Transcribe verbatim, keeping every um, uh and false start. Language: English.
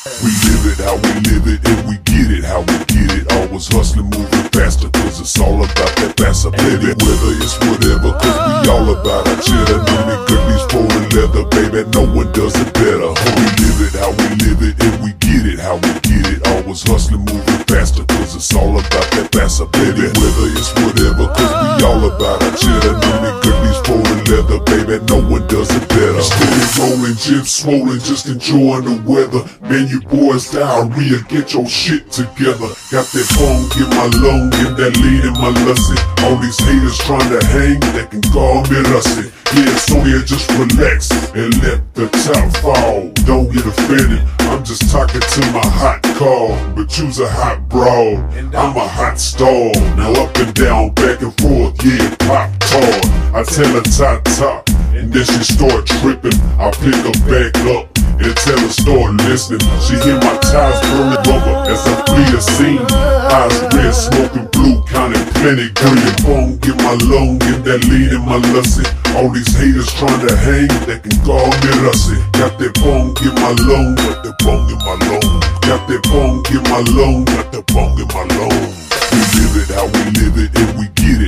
We live it how we live it, and we get it how we get it. Always hustling, moving faster, cause it's all about that faster, baby. Whether it's whatever, cause we all about our cheddar. No nigga needs foreign leather, baby, no one does it better. We live it how we live it, and we get it how we get it. Always hustling, moving faster, cause it's all about that faster, baby. Whether it's whatever, cause we all about our cheddar. No nigga needs foreign leather, baby, no one does it better. Steady rolling, gym swollen, just enjoying the weather. Man, you boys diarrhea, get your shit together. Got that phone in my lung, and that lead in my lusty. All these haters trying to hang, they can call me rusty. Yeah, so yeah, just relax and let the top fall. Don't get offended, I'm just talking to my hot call. But you's a hot broad, I'm a hot stall. Now up and down, back and forth, yeah, pop tart. I tell her top top, and then she start tripping. I pick her back up and tell her start listening. She hear my tires burning rubber as I flee the scene. Eyes red, smoking blue, counting plenty green. Phone in my lung, and that lead in my lusty. All these haters trying to hang, they can call me rusty. Got that bong in my lung, got that bong in my lung. Got that bong in my lung, got that bong in my lung. We live it how we live it, and we get